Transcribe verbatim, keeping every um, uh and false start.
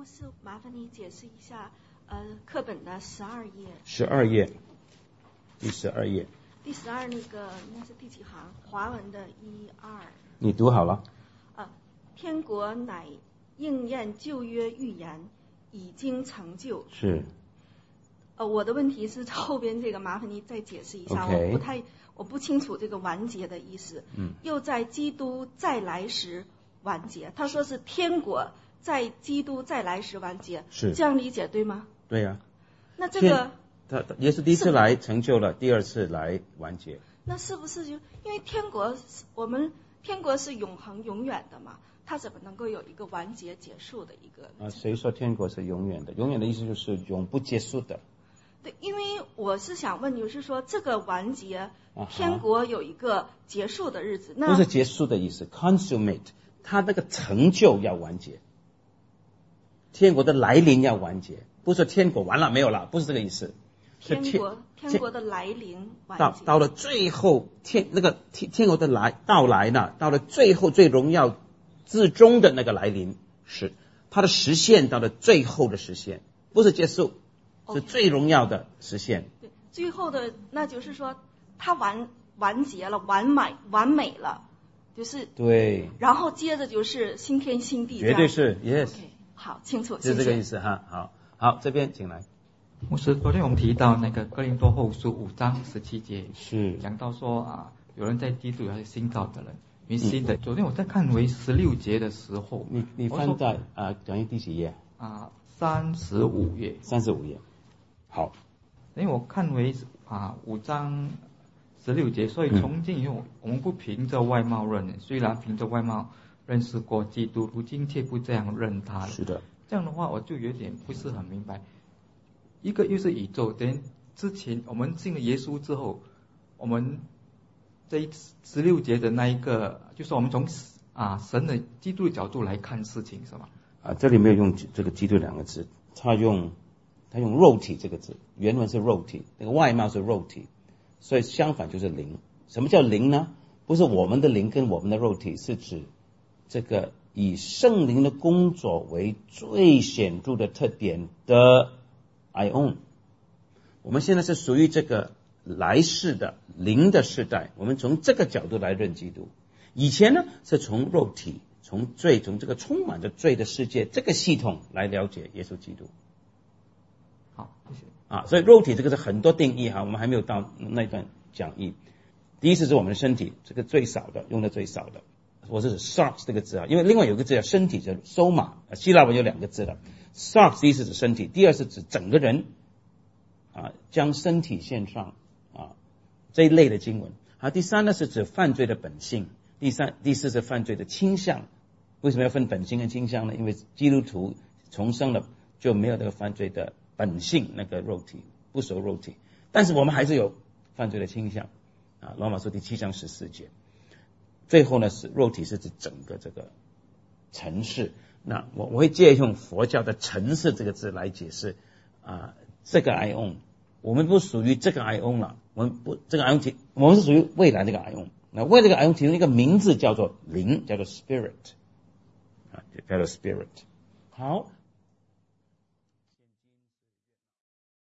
牧师，麻烦你解释一下，呃，课本的十二页。 十二页，第十二页。 第十二那个那是第几行？华文的一二。 你读好了。 呃，天国乃应验旧约预言，已经成就。 是。 呃，我的问题是后边这个，麻烦你再解释一下， okay. 我不太我不清楚这个完结的意思。 嗯。又在基督再来时完结，他说是天国在基督再来时完结， 是这样理解对吗？ 对呀、啊。 那这个他耶稣第一次来成就了，第二次来完结。 那是不是就因为天国我们天国是永恒永远的嘛？它怎么能够有一个完结结束的一个？ 啊，谁说天国是永远的？永远的意思就是永不结束的。 对，因为我是想问，就是说这个完结，天国有一个结束的日子，那不是结束的意思 ，consummate， 它那个成就要完结，天国的来临要完结，不是天国完了没有了，不是这个意思。 天国天国的来临完结， 到到了最后天那个天天国的来到来呢，到了最后最荣耀至终的那个来临，是它的实现到了最后的实现，不是结束。是最荣耀的实现。 对，最后的那就是说，它完完结了，完美完美了，就是对。 然后接着就是新天新地， 绝对是 ，yes。 Okay, 好，清楚， 就是这个意思哈。好，好，这边请来。 牧师，昨天我们提到那个哥林多后书五章十七节， 是讲到说啊，有人在基督有新造的人，因为新的。嗯、昨天我在看为十六节的时候， 你你翻在啊，讲义第几页？ 啊，三十五页。 三十五页。好， 因为我看为啊五章十六节，所以从今以后、嗯、我们不凭着外貌认人，虽然凭着外貌认识过基督，如今却不这样认他了。 是的， 这样的话我就有点不是很明白，一个又是宇宙，等之前我们信了耶稣之后，我们这十六节的那一个，就是我们从啊神的基督的角度来看事情，是吗？ 啊，这里没有用这个基督两个字，他用。他用肉体这个字，原文是肉体，那个外貌是肉体，所以相反就是灵。什么叫灵呢？不是我们的灵跟我们的肉体，是指这个以圣灵的工作为最显著的特点的 ion。我们现在是属于这个来世的灵的世代，我们从这个角度来认基督。以前呢，是从肉体、从罪、从这个充满着罪的世界这个系统来了解耶稣基督。 好，谢谢。 啊，所以肉体这个是很多定义哈，我们还没有到那段讲义。第一次是我们的身体，这个最少的，用的最少的。我是指 sarx 这个字啊，因为另外有个字叫身体，叫 soma， 希腊文有两个字的 sarx 第一是指身体，第二是指整个人啊，将身体献上啊这一类的经文。好，第三呢是指犯罪的本性，第三、第四是犯罪的倾向。为什么要分本性跟倾向呢？因为基督徒重生了就没有这个犯罪的本性，那个肉体不属肉体，但是我们还是有犯罪的倾向啊。罗马书第七章十四节。最后呢是肉体是指整个这个尘世。那我我会借用佛教的尘世这个字来解释啊，这个 ion 我们不属于这个 ion 了，我们不这个 ion 我们是属于未来这个 ion。那为这个 ion 提供一个名字叫做灵，叫做 spirit 啊，叫做 spirit。好。